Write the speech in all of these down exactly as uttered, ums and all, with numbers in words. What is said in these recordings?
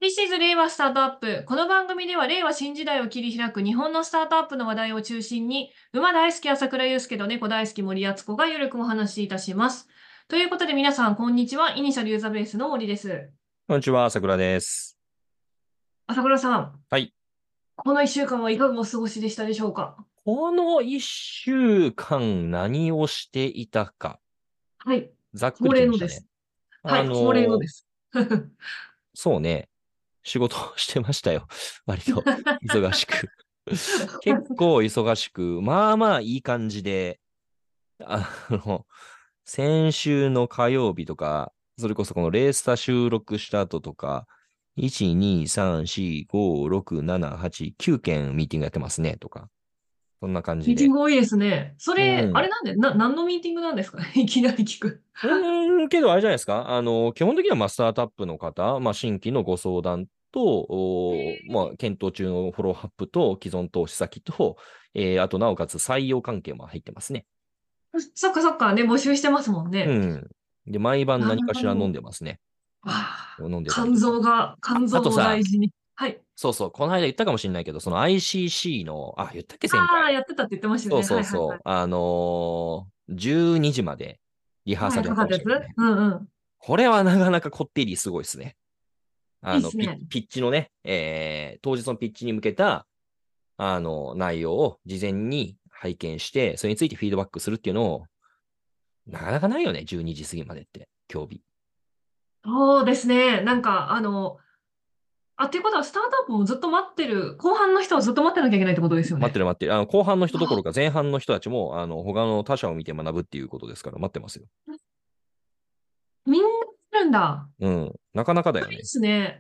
This is 令和スタートアップ。この番組では令和新時代を切り開く日本のスタートアップの話題を中心に、馬大好き朝倉祐介と猫大好き森敦子がゆるくお話しいたします。ということで皆さん、こんにちは。イニシャルユーザーベースの森です。 こんにちは、さくらです。 朝倉さん、 はい。 この一週間はいかがお過ごしでしたでしょうか？ この一週間何をしていたか。 はい。 ざっく恒りきましたね。 例のです。はあい、恒例のの、 です。 そうね。仕事をしてましたよ。割と忙しく。結構忙しく、まあまあいい感じで、あの、先週の火曜日とか、それこそこのレースタ収録した後とか、いち、に、さん、よん、ご、ろく、なな、はち、きゅうけんミーティングやってますね、とか。そんな感じで。 ミーティング多いですね。そうれ、あん。 れなんで、な、何のミーティングなんですか？いきなり聞く。 うーん、けどあれじゃないですか。あの、基本的にはまあスタートアップの方、まあ、新規のご相談と、おまあ、検討中のフォローアップと、既存投資先と、えーあと、なおかつ採用関係も入ってますね。 そっかそっか、ね、募集してますもんね。 うん。で、毎晩な何かしら飲んるほど。 でますね。 ああ、 飲んでたり肝とか。 臓が、 あ、 肝臓をあとさ、 大事に。はい。 そうそう、この間言ったかもしれないけど、その アイシーシー の、あ、言ったっけ、前ああ、 回。 やってたって言ってましたよそうね。はいはいはい。 そうそう、あのー、じゅうにじまでリハーはい、 サルやってかかったやつ。 ましたけどね。 うんうん。 これはなかなかこってりすごいですね。あの、ピッ、 いいっすね。 ピッチのね、えー、当日のピッチに向けた、あの、内容を事前に拝見して、それについてフィードバックするっていうのを、なかなかないよね、じゅうにじ過ぎまでって、競技。 そうですね。なんか、あの、あ、っていうことは、スタートアップもずっと待ってる、後半の人はずっと待ってなきゃいけないってことですよね。 待ってる待ってる。あの、後半の人どころあ、 か前半の人たちも、あの、他の他者を見て学ぶっていうことですから、待ってますよ。 みんな来るんだ。 うん。なかなかだよいいっね。 すね。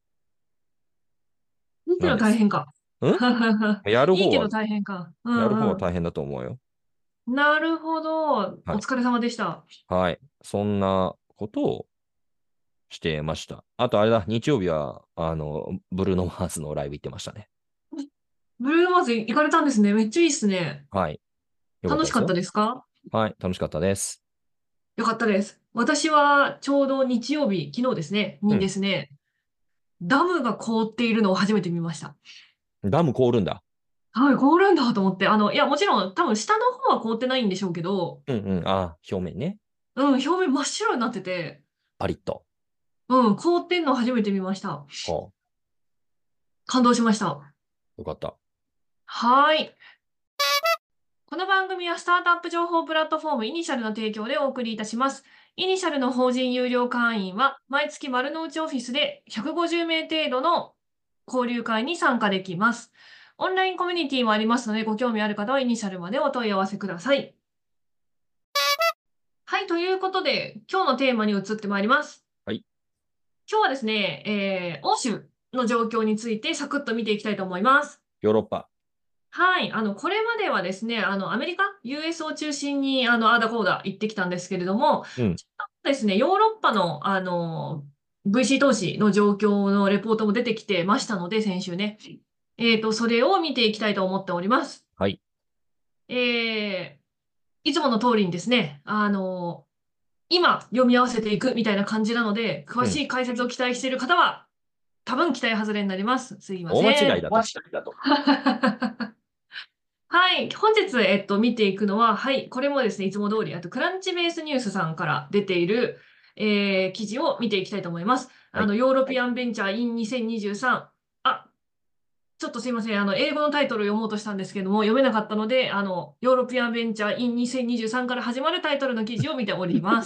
いいけどなんです。 大変か。 んやる方は、 いいけど大変か。うやる方んうん。 は大変だと思うよ。 なるほど。おはい。 疲れ様でした。 はい。そんなことをしてました。あとあれだ、日曜日は、あの、ブルーノ・マーズのライブ行ってましたね。 ブルーノマーズ行かれたんですね。めっちゃいいっすね。 はい。よかっ楽しかったたですよ。 ですか？ はい。楽しかったです。 よかったです。私はちょうど日曜日、昨日ですね、にでうん。 すね、ダムが凍っているのを初めて見ました。 ダム凍るんだ。 はい、凍るんだと思って。あの、いや、もちろん多分下の方は凍ってないんでしょうけど、 うんうん。あ、表面ね。 うん、表面真っ白になってて、 パリッと。 うん、凍ってんのを初めて見ました。 は感動しました。 あ、よかった。 はーい。この番組はスタートアップ情報プラットフォームイニシャルの提供でお送りいたします。イニシャルの法人有料会員は毎月丸の内オフィスでひゃくごじゅうめい程度の交流会に参加できます。オンラインコミュニティもありますので、ご興味ある方はイニシャルまでお問い合わせください。はい、ということで、今日のテーマに移ってまいります。 はい。 今日はですね、えー、欧州の状況についてサクッと見ていきたいと思います。 ヨーロッパ。 はい。あの、これまではですね、あの、アメリカ、ユーエス を中心に、あの、あーだこーだ言ってきたんですけれども、 うん。 ちょっとですね、ヨーロッパの、あの、ブイシー 投資の状況のレポートも出てきてましたので、先週ね。えっと、それを見ていきたいと思っております。 はい。 えー、いつもの通りにですね、あの、今読み合わせていくみたいな感じなので、詳うん。 しい解説を期待している方は、多分期待外れになります。すいま大間せん。 違いだと。 はい。本日、えっと、見ていくのは、はい。これもですね、いつも通り、あと、クランチベースニュースさんから出ている、えー記事を見ていきたいと思います。 はい。 あの、ヨーロピアンベンチャー in にせんにじゅうさん。あ、ちょっとすいません。あの、英語のタイトルを読もうとしたんですけども、読めなかったので、あの、ヨーロピアンベンチャー in にせんにじゅうさんから始まるタイトルの記事を見ております。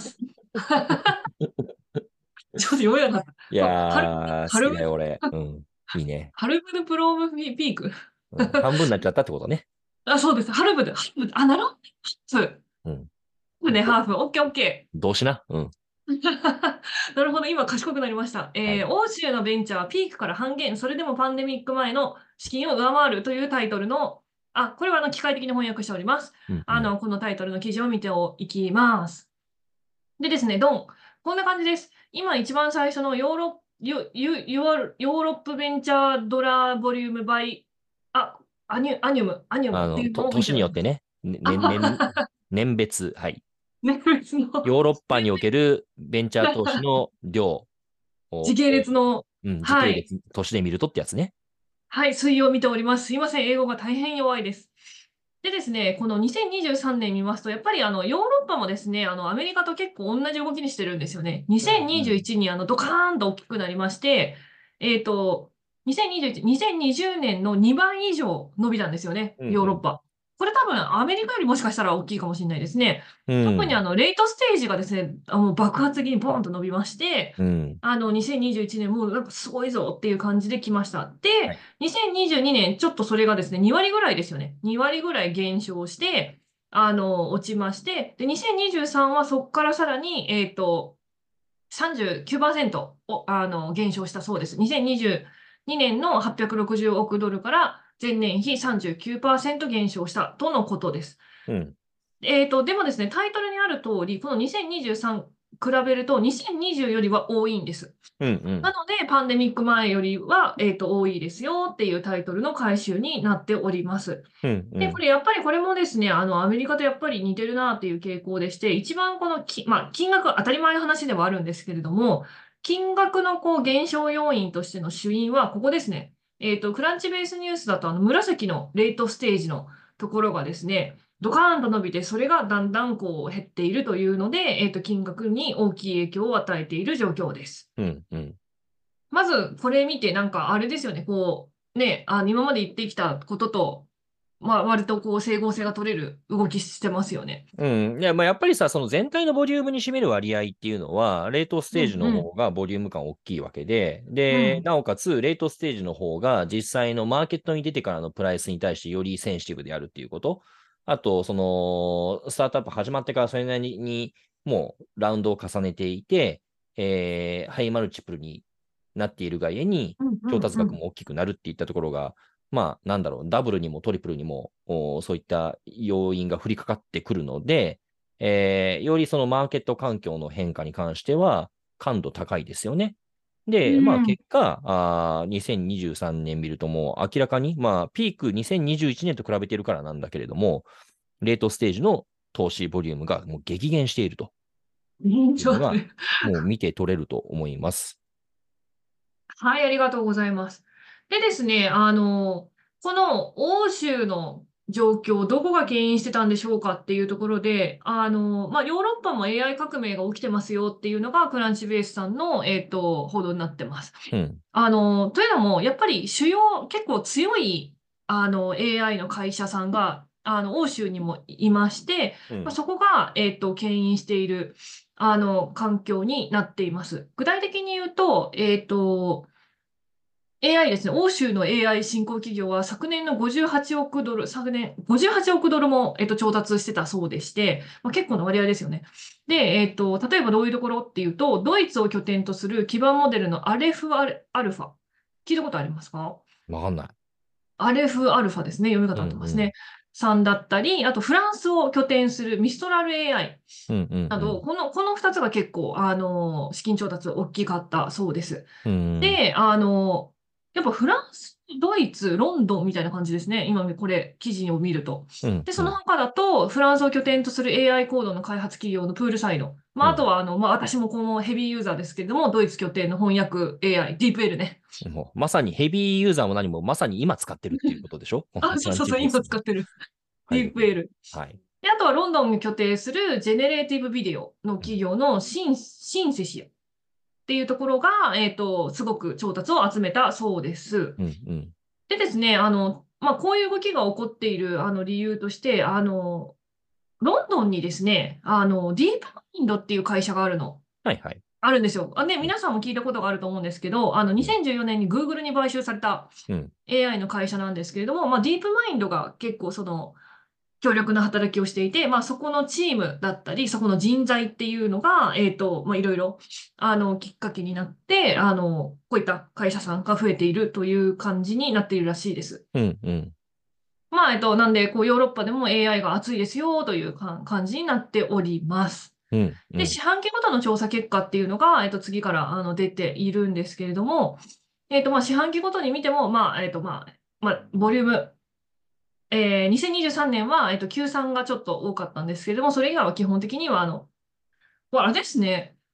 ちょっと読めなかった。 いそう、ハル、 やー、 ハルム、 好きだよ、俺。うん。いいね。 ハルムドプロームピーク。 うん。半分になっちゃったってことね。 あ、そうです。ハルムド、ハルムド、あ、なるほど。そううん。 ね、 ど、 ハーフ。オッケーオッケー。 動詞な。うん。 なるほど、今賢くなりました。 はい。 えー、欧州のベンチャーはピークから半減、それでもパンデミック前の資金を上回るというタイトルの、あ、これはあの機械的に翻訳しております。 うんうん。 あの、このタイトルの記事を見ていきます。でですね、ドン。こんな感じです。今一番最初のヨーロヨヨヨーヨーロップベンチャードラーボリュームバイ、あ、アニュ、アニュム、アニュムあの、 っていうと、 のを見ております。 年によってね、ね、ね年、 あ、 年別、はい。 ね、別のヨーロッパにおけるベンチャー投資の量を、 時系列の、 うん、時系はい。 列、年で見るとってやつね。 はい、推移を見ております。すいません、英語が大変弱いです。でですね、このにせんにじゅうさんねん見ますと、やっぱりあのヨーロッパもですね、あのアメリカと結構同じ動きにしてるんですよね。 うんうん。 にせんにじゅういちにあのドカーンと大きくなりまして、えっと、にせんにじゅういち、にせんにじゅうねんのにばい以上伸びたんですよね、 うんうん。 ヨーロッパ。これ多分アメリカよりもしかしたら大きいかもしれないですね。 うん。 特にあのレイトステージがですね、あの爆発的にボーンと伸びまして、 うん。 あのにせんにじゅういちねんもうなんかすごいぞっていう感じで来ました。で、 はい。 にせんにじゅうにねん、ちょっとそれがですね、に割ぐらいですよね。に割ぐらい減少して、あの、落ちまして、で、にせんにじゅうさんはそこからさらに、えっと、さんじゅうきゅうパーセントを、あの、減少したそうです。にせんにじゅうにねんのはっぴゃくろくじゅうおくドルから前年比さんじゅうきゅうパーセント減少したとのことです。 うん。 えっと、でもですね、タイトルにある通り、このにせんにじゅうさん比べるとにせんにじゅうよりは多いんです。 うんうん。 なので、パンデミック前よりは、えっと、多いですよっていうタイトルの回収になっております。で、こうんうん。 れやっぱりこれもですね、あの、アメリカとやっぱり似てるなっていう傾向でして、一番このき、まあ、金額、当たり前の話ではあるんですけれども、金額のこう減少要因としての主因はここですね。えっと、クランチベースニュースだと、あの、紫のレートステージのところがですね、ドカーンと伸びて、それがだんだんこう減っているというので、えっと、金額に大きい影響を与えている状況です。 うんうん。 まず、これ見て、なんか、あれですよね、こう、ね、あ、今まで言ってきたことと、まあ、割とこう、整合性が取れる動きしてますよね。 うん。いや、まあ、やっぱりさ、その全体のボリュームに占める割合っていうのは、レートステージうん、うん、 の方がボリューム感大きいわけで、で、 うん、 なおかつ、レートステージの方が実際のマーケットに出てからのプライスに対してよりセンシティブであるっていうこと。あと、その、スタートアップ始まってからそれなりにもうラウンドを重ねていて、えーハイマルチプルになっているがゆえに、 うん、う調ん、うん。 達額も大きくなるっていったところが、まあ、なんだろう、ダブルにもトリプルにも、おそういった要因が降りかかってくるので、えーよりそのマーケット環境の変化に関しては、感度高いですよね。 うで、まあん、 結果、あーにせんにじゅうさんねん見るともう明らかに、まあピークにせんにじゅういちねんと比べてるからなんだけれども、レートステージの投資ボリュームがもう激減していると印いうのが、 象で。 もう見て取れると思います。 はい、ありがとうございます。でですね、あの、この欧州の状況、どこが牽引してたんでしょうかっていうところで、あの、まあ、ヨーロッパも エーアイ 革命が起きてますよっていうのが、クランチベースさんの、えっと、報道になってます。 うん、 あの、というのも、やっぱり主要、結構強い、あの、エーアイ の会社さんが、あの、欧州にもいまして、まあ、 うん、 そこが、えっと、牽引している、あの、環境になっています。具体的に言うと、えっと、エーアイ ですね。欧州の エーアイ 新興企業は昨年のごじゅうはちおくドル、昨年ごじゅうはちおくドルも、えっと、調達してたそうでして、まあ、結構な割合ですよね。で、えっと、例えばどういうところっていうと、ドイツを拠点とする基盤モデルのアレフアルアルファ。聞いたことありますか？ わかんない。 アレフアルファですね。読みうん、 方合ってますね。 うん、 さんだったり、あとフランスを拠点するミストラル エーアイうん、うん、 など、この、このふたつが結構、あの、資金調達大きかったそうです。 うん、うん、 で、あの、やっぱフランス、ドイツ、ロンドンみたいな感じですね。今これ、記事を見ると。 うん、 で、そのうん、 他だと、フランスを拠点とする エーアイ コードの開発企業のプールサイド。まあ、あとうん。 は、あの、まあ、私もこのヘビーユーザーですけれども、ドイツ拠点の翻訳 エーアイ、ディープエルね。 もうまさにヘビーユーザーも何もまさに今使ってるっていうことでしょ？このあ、 クランそうそうそう、 チベースの。 今使ってる。 はい。 ディープエル。 はい。 で、あとはロンドンに拠点するジェネレーティブビデオのうん、 企業のシン、シンセシアっていうところが、えっと、すごく調達を集めたそうです。 うん、うん。 でですね、あの、まあ、こういう動きが起こっているあの理由として、あの、ロンドンにですね、あの、ディープマインドっていう会社があるの。 はい、はい。 あるんですよ。あ、ね、 うん、 皆さんも聞いたことがあると思うんですけど、あの、 うん、 にせんじゅうよねんに Google に買収されたうん、 エーアイ の会社なんですけれども、まあ、ディープマインドが結構その、強力な働きをしていて、まあ、そこのチームだったり、そこの人材っていうのが、えっと、まあ、いろいろ、あの、きっかけになって、あの、こういった会社さんが増えているという感じになっているらしいです。 うん、うん、 まあ、えっと、なんで、こう、ヨーロッパでも エーアイ が熱いですよというか感じになっております。 うん、うで、 ん。 四半期ごとの調査結果っていうのが、えっと、次からあの出ているんですけれども、えっと、まあ、四半期ごとに見ても、まあ、えっと、まあ、まあ、ボリューム、えー、にせんにじゅうさんねんは、えっと、きゅうさんがちょっと多かったんですけれども、それ以外は基本的には、あの、わあれですね。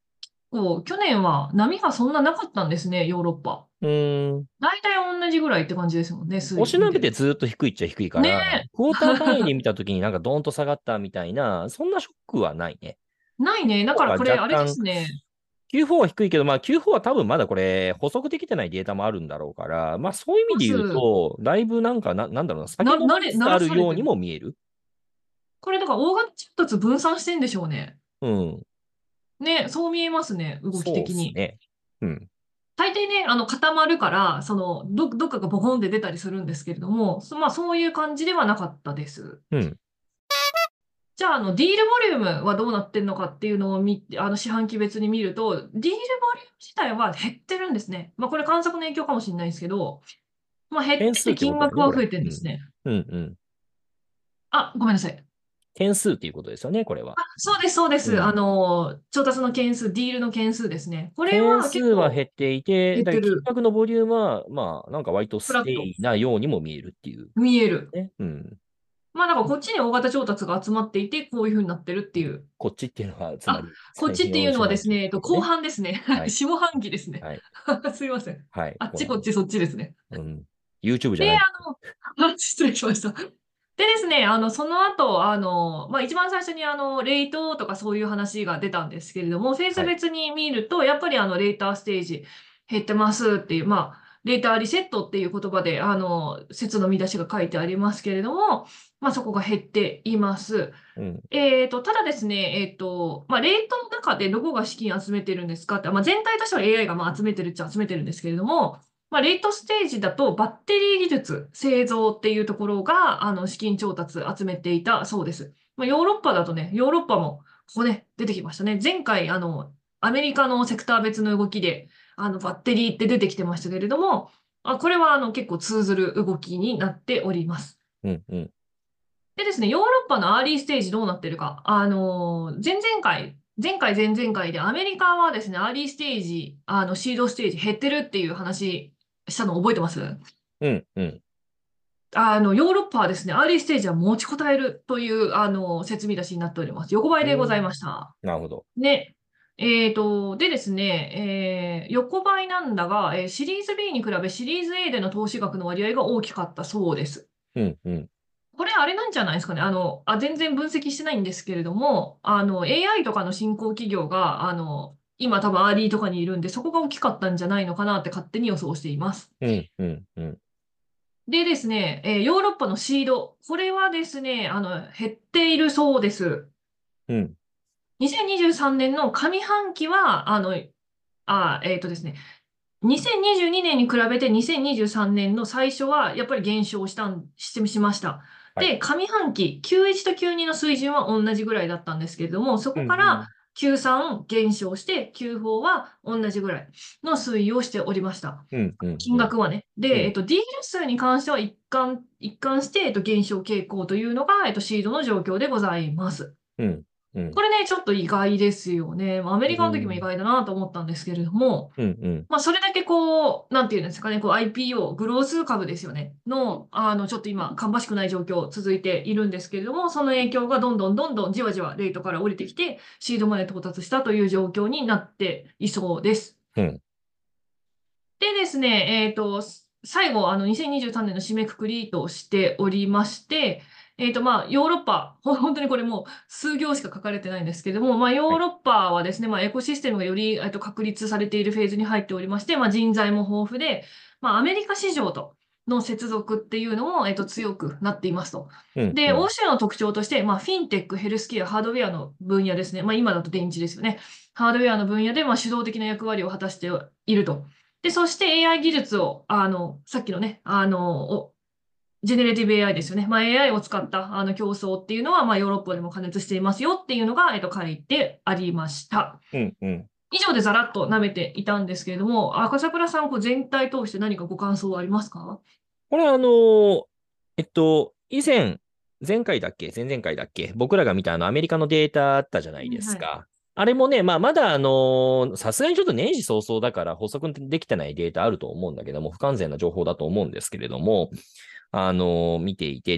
構、去年は波がそんななかったんですね、ヨーロッパ。 うーん。 大体同じぐらいって感じですもんね、水おしなべて位見てる。 ずっと低いっちゃ低いかねら、 え。 クォーター単位で見たときになんかドーンと下がったみたいな、そんなショックはないね。 ないね。だ方がからこれ、あれで若干、 すね。 キューフォー は低いけど、まあ キューフォー は多分まだこれ補足できてないデータもあるんだろうから、まあそういう意味で言うまず、 と、だいぶなんかな、なんだろうな、 な、 先の慣れ、慣つつあらされてる。 るようにも見える。 これ、だから大型衝突分散してんでしょうね。 うん。 ね、そう見えますね、動きそうっ的に。 すね。うん。 大抵ね、あの、固まるから、その、ど、どっかがボコンって出たりするんですけれども、そまあ、そういう感じではなかったです。 うん。 じゃあ、あの、ディールボリュームはどうなってんのかっていうのを見て、あの、四半期別に見ると、ディールボリューム自体は減ってるんですね。まあ、これ観測の影響かもしれないですけど、まあ、減ってて点数ってことだよね、これ。 金額は増えてるんうん。 ですね。 うんうん。 あ、ごめんなさい。 点数っていうことですよね、これは。 あ、そうです、そうです。あうん。 の、調達の件数、ディールの件数ですね。これ件は数は減結構っていて、だから金減ってる。 額のボリュームは、まあ、なんか割とステフラット。 イなようにも見えるっていう。 見える。 ね。うん。 まあ、だからこっちに大型調達が集まっていて、こういう風になってるっていう。 こっちっていうのは、つまあ、 り、 こっちっていうの日本酒のはですね、えっと、後ですね。 半ですね。 はい。 下半期ですね。 はい。 すいません。 はい。 あっこの、 ちこっちそっちですね。 うん。YouTube じゃで、 ない。 あの、失礼しました。でですね、あの、その後、あの、まあ、一番最初にあの、レートとかそういう話が出たんですけれども、フェーズはい。 別に見ると、やっぱりあの、レーターステージ減ってますっていう、まあ、レーターリセットっていう言葉で、あの、説の見出しが書いてありますけれども、まあ、そこが減っています。 うん。 えーと、ただですね、えーと、まあ、レートの中でどこが資金集めてるんですかって、まあ、全体としては エーアイ がまあ集めてるっちゃ集めてるんですけれども、まあ、レートステージだとバッテリー技術、製造っていうところが、あの、資金調達集めていたそうです。まあ、ヨーロッパだとね、ヨーロッパも、ここね、出てきましたね。前回、あの、アメリカのセクター別の動きで、あの、バッテリーって出てきてましたけれども、あ、これは、あの、結構通ずる動きになっております。 うん。うん。 でですね、ヨーロッパのアーリーステージどうなってるか。あの、前々回、前回、前々回でアメリカはですね、アーリーステージ、あの、シードステージ減ってるっていう話したの覚えてます？ うん。うん。 あの、ヨーロッパはですね、アーリーステージは持ちこたえるという、あの、説明出しになっております。横ばいでございました。 なるほど。 ね。えーと、でですね、えー横ばいなんだが、えーシリーズ B に比べシリーズ A での投資額の割合が大きかったそうです。 うん。うん。 これあれなんじゃないですかね。あの、あ、全然分析してないんですけれども、あの、エーアイ とかの新興企業が、あの、今多分アーリーとかにいるんで、そこが大きかったんじゃないのかなって勝手に予想しています。 うん。うん。うん。 でですね、えーヨーロッパのシード。これはですね、あの、減っているそうです。 うん。 にせんにじゅうさんねんの上半期は、あの、あ、えっとですね、にせんにじゅうにねんに比べてにせんにじゅうさんねんの最初はやっぱり減少したん、し、しました。 はい。 で、上半期、キューワン と キューツー の水準は同じぐらいだったんですけれども、そうん。 こからうん。 キュースリー 減少して、キューフォー は同じぐらいの推移をしておりました。 うん。うん。 金額はね。で、えっうん。 と、ディール数に関しては一貫、一貫して、えっと、減少傾向というのが、えっと、シードの状況でございます。 うん。うん。 これね、ちょっと意外ですよね。まあアメうリカの時も意ん。 外だなと思ったんですけれども、 うん。うん。 まあ、それだけこう、なんていうんですかね、こう アイピーオー、グロース株ですよね、の、あの、ちょっと今、芳しくない状況続いているんですけれども、その影響がどんどんどんどんじわじわレートから降りてきて、シードまで到達したという状況になっていそうです。 うん。 でですね、えっと、最後、あの、にせんにじゅうさんねんの締めくくりとしておりまして、えっと、まあ、ヨーロッパ、ほ本当にこれもう数行しか書かれてないんですけれども、まあ、ヨはい。 ーロッパはですね、まあ、エコシステムがより、えっと、確立されているフェーズに入っておりまして、まあ、人材も豊富で、まあ、アメリカ市場との接続っていうのも、えっと、強くなっていますと。 うん。うで、欧ん。 州の特徴として、まあ、フィンテック、ヘルスケア、ハードウェアの分野ですね。まあ、今だと電池ですよね。ハードウェアの分野で、まあ、主導的な役割を果たしていると。で、そして エーアイ 技術を、あの、さっきのね、あの、おジェネレティブ エーアイ ですよね。まあ、エーアイ を使ったあの競争っていうのは、まあ、ヨーロッパでも加熱していますよっていうのが、えっと、書いてありました。 うん。うん。 以上でざらっと舐めていたんですけれども、赤桜さん、こう全体通して何かご感想はありますか？ これはあのーえっと、以前、前回だっけ前々回だっけ僕らが見たあのアメリカのデータあったじゃないではい。 すか。あれもね、まあ、まだあのーさすがにちょっと年始早々だから補足できてないデータあると思うんだけども、不完全な情報だと思うんですけれども、あのー見ていて、で、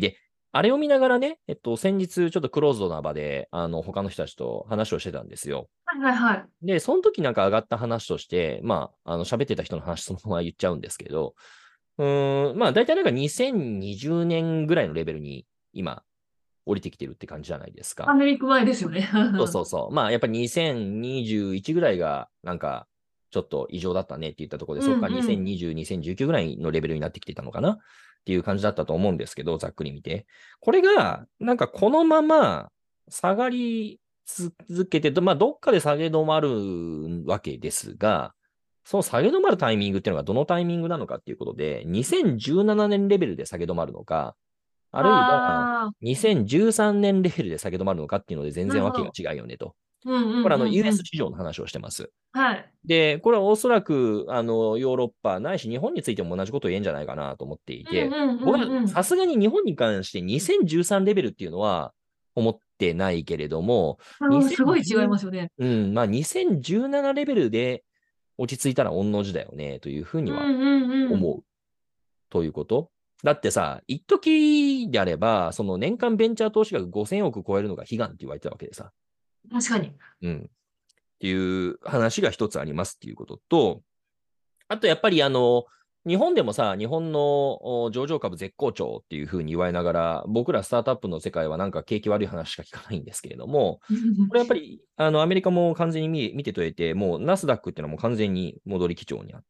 あれを見ながらね、えっと、先日ちょっとクローズドな場で、あの、他の人たちと話をしてたんですよ。 はいはいはい。 で、その時なんか上がった話として、まあ、あの、喋ってた人の話そのまま言っちゃうんですけど、うーん、まあ、大体なんかにせんにじゅうねんぐらいのレベルに今、降りてきてるって感じじゃないですか。 パンデミック前ですよね。 そうそうそう。まあ、やっぱりにせんにじゅういちぐらいが、なんか、ちょっと異常だったねって言ったところで、 うそこからんうん。 にせんにじゅう、にせんじゅうきゅうぐらいのレベルになってきてたのかなっていう感じだったと思うんですけど、ざっくり見て。これが、なんかこのまま下がり続けて、まあ、どっかで下げ止まるわけですが、その下げ止まるタイミングっていうのがどのタイミングなのかっていうことで、にせんじゅうななねんレベルで下げ止まるのか、あるいはああ、 にせんじゅうさんねんレベルで下げ止まるのかっていうので全然わけがなるほど。 違うよねと。 うんうんこれあのうんうユーエスん。 市場の話をしてます。 はい。 で、これはおそらくあのヨーロッパないし日本についても同じことを言えんじゃないかなと思っていて、 うんうん僕はうんうん。 さすがに日本に関してにせんじゅうさんレベルっていうのは思ってないけれども、 うん、すごい違いにせんじゅう、 ますよね。 うん、まあにせんじゅうななレベルで落ち着いたら御の字だよねというふうにはうんうんうん。 思うということ。だってさ、一時であれば、その年間ベンチャー投資額ごせんおく超えるのが悲願って言われてたわけでさ。 確かに。 うん。っていう話が一つありますっていうことと、あとやっぱりあの、日本でもさ、日本のお上場株絶好調っていうふうに言われながら、僕らスタートアップの世界はなんか景気悪い話しか聞かないんですけれども、これやっぱり、あの、アメリカも完全に見見てとれて、もうナスダックっていうのはもう完全に戻り基調にあって、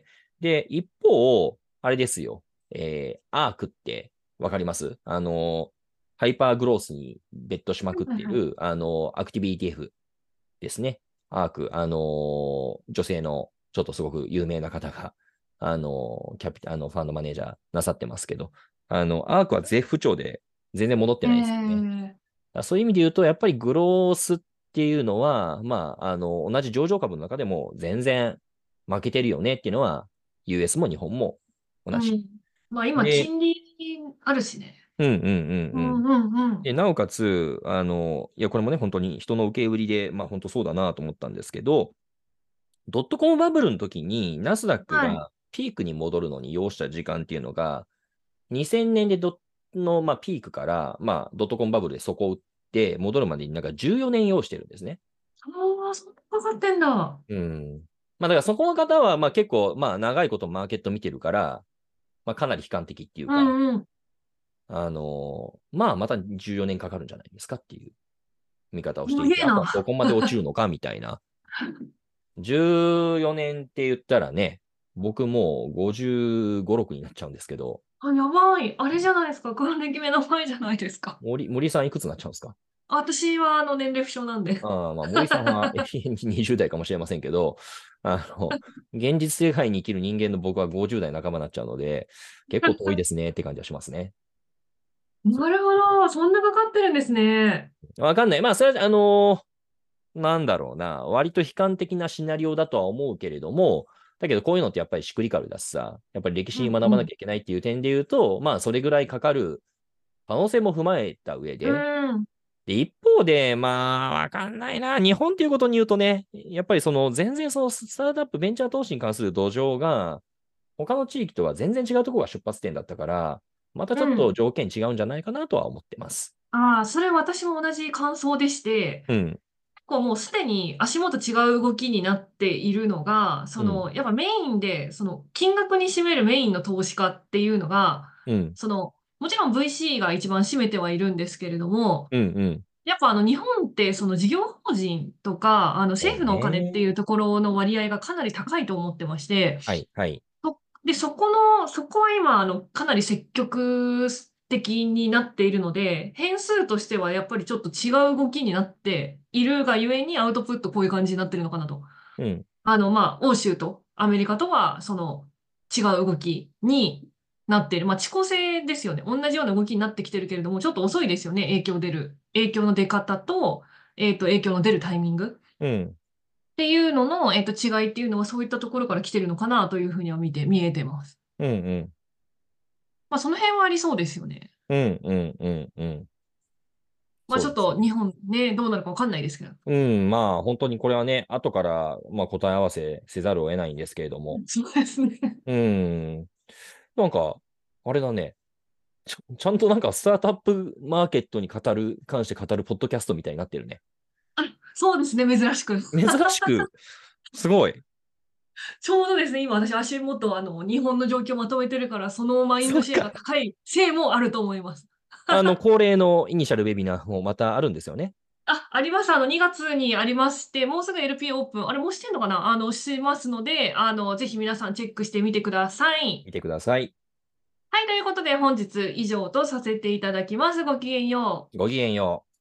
で、一方、あれですよ、えー、アークってわかります？あの、ハイパーグロースにベットしまくっていはいはい。 る、あの、アクティブ イーティーエフ ですね。アーク、あのー女性のちょっとすごく有名な方が、あのーキャピタ、あの、ファンドマネージャーなさってますけど、あの、アークは絶不調で全然戻ってえないですよね。 ー、 そういう意味で言うと、やっぱりグロースっていうのは、まあ、あの、同じ上場株の中でも全然負けてるよねっていうのは、ユーエス も日本も同じ。 うん。まあ今、 で、 金利あるしね。 うんうんうんうん。 うんうんうん。 で、なおかつ、あの、いや、これもね、本当に人の受け売りで、まあ本当そうだなと思ったんですけど、ドットコムバブルの時に、ナスダックはい。 がピークに戻るのに要した時間っていうのが、にせんねんでドの、まあ、ピークから、まあ、ドットコムバブルで底を打って戻るまでになんかじゅうよねん要してるんですね。 ああ、そんなかかってんだ。 うん。まあ、だからそこの方は、まあ結構、まあ長いことマーケット見てるから、まあかなり悲観的っていううか、 んうん。 あのーまあまたじゅうよねんかかるんじゃないですかっていう見方をしていて、あとはすげえな。 どこまで落ちるのかみたいな。じゅうよねんって言ったらね、僕もうごじゅうご、ろくになっちゃうんですけど、 あ、やばい。あれじゃないですか。還暦目の前じゃないですか。 森、森さんいくつになっちゃうんですか？ あ、私はあの年齢不詳なんで。 ああ、まあ、森さんは永遠ににじゅう代かもしれませんけど、あの、現実世界に生きる人間の僕はごじゅう代半ばになっちゃうので、結構遠いですねって感じはしますね。そなるほど。そんなかかってるんですね。 う。わかんない。まあ、それは、あのーなんだろうな、割と悲観的なシナリオだとは思うけれども、だけどこういうのってやっぱりシクリカルだしさ、やっぱり歴史に学ばなうんうん。 きゃいけないっていう点で言うと、まあ、それぐらいかかる可能性も踏まえた上うで、 ん。 で、一方で、まあ、わかんないな。日本っていうことに言うとね、やっぱりその、全然そのスタートアップ、ベンチャー投資に関する土壌が、他の地域とは全然違うところが出発点だったから、またちょっとうん。 条件違うんじゃないかなとは思ってます。 ああ、それ私も同じ感想でして、 うん、 結構もうすでに足元違う動きになっているのが、そうん、 の、やっぱメインで、その、金額に占めるメインの投資家っていうのが、 うん、 その、もちろん ブイシー が一番占めてはいるんですけれども、 うん、うん。 やっぱあの日本ってその事業法人とか、あのそう政府のお金っていね。 うところの割合がかなり高いと思ってまして、 はい、はい。 そで、そこの、そこは今、あの、かなり積極的になっているので、変数としてはやっぱりちょっと違う動きになっているがゆえにアウトプットこういう感じになってるのかなと。 うん、 あの、まあ、欧州とアメリカとは、その、違う動きになっている。まあ、遅効性ですよね。同じような動きになってきてるけれども、ちょっと遅いですよね。影響出る。影響の出方と、えっと、影響の出るタイミング。 うん、 っていうのの、えっと、違いっていうのはそういったところから来てるのかなというふうには見て、見えてます。 うん、うん、 まあ、その辺はありそうですよね。 うん、うん、うん、うん。 まあ、 そうですね。 ちょっと日本ね、どうなるかわかんないですけど。 うん、まあ、本当にこれはね、後から、まあ、答え合わせせざるを得ないんですけれども、 そうですね。 うん、なんか、あれだね。 ちょちゃんとなんかスタートアップマーケットに語る、関して語るポッドキャストみたいになってるね。 あ、そうですね、珍しく。 珍しく、すごい。 ちょうどですね、今私足元、あの、日本の状況をまとめてるから、そのマインドシェアがそっか。 高いせいもあると思います。 あの、恒例のイニシャルウェビナーもまたあるんですよね。 あ、あります。あの、にがつにありまして、もうすぐ エルピー オープン、あれもうしてんのかなあの、しますので、あの、ぜひ皆さんチェックしてみてください。 見てください。 はい、ということで本日以上とさせていただきます。ごきげんよう。 ごきげんよう。